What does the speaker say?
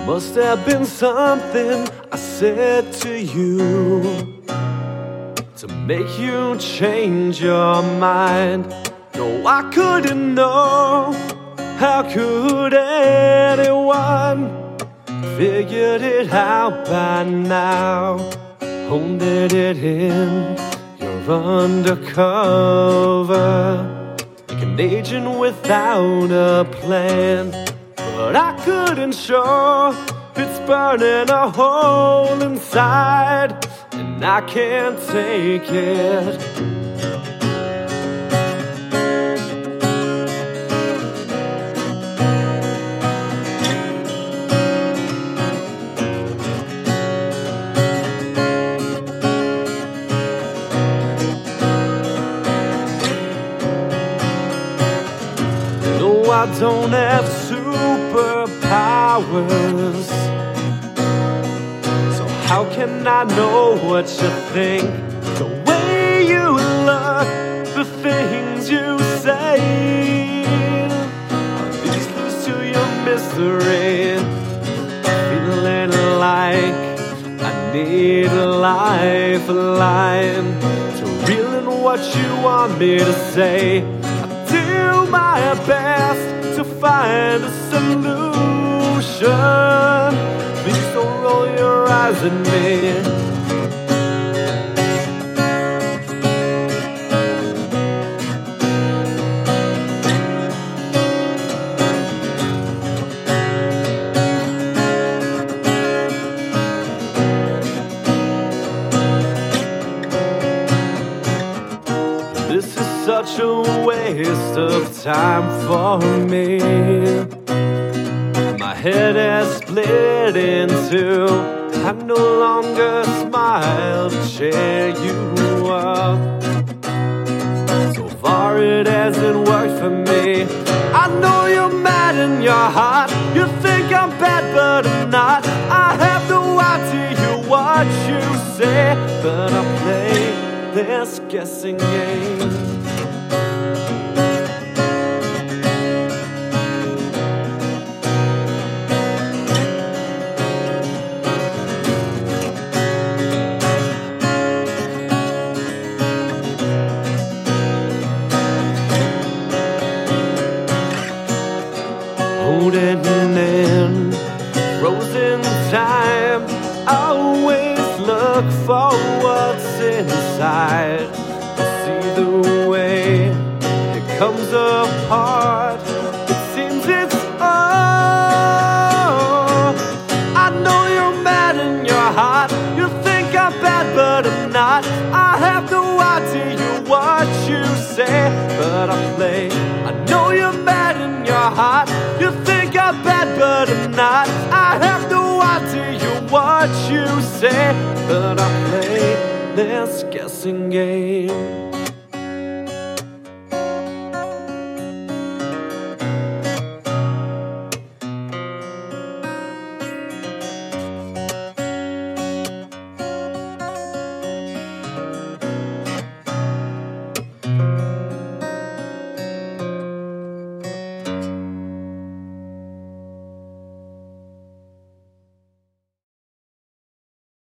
Must have been something I said to you to make you change your mind. No, I couldn't know. How could anyone figured it out by now? Holding it in, you're undercover, like an agent without a plan. But I couldn't show it's burning a hole inside, and I can't take it. No, I don't have superpowers, so how can I know what you think? The way you look, the things you say, are these clues to your mystery? Feeling like I need a lifeline to reel in what you want me to say. I do my best to find a solution. Please don't roll your eyes at me. This is such a waste of time for me. My head has split in two. I no longer smile to cheer you up. So far it hasn't worked for me. I know you're mad in your heart. You think I'm bad but I'm not. I have no idea what you say, but I play this guessing game. Holding in frozen time, I always look for what's inside. To see the way it comes apart, it seems it's all. I know you're mad in your heart. You think I'm bad but I'm not. I have no idea what you say, but I play. I know you're mad in your heart. You think I'm bad but I'm not. I have no idea what you say, but I play this guessing game.